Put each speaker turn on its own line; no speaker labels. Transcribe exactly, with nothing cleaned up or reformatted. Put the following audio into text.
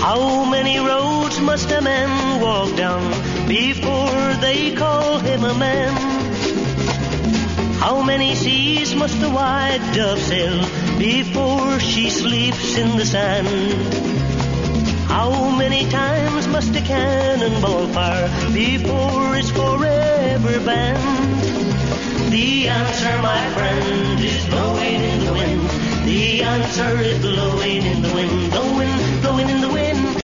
How many roads must a man walk down before they call him a man? How many seas must the white dove sail before she sleeps in the sand? How many times must a cannonball fire before it's forever banned? The answer, my friend, is blowing in the wind. The answer is blowing in the wind. The wind, blowing in the wind.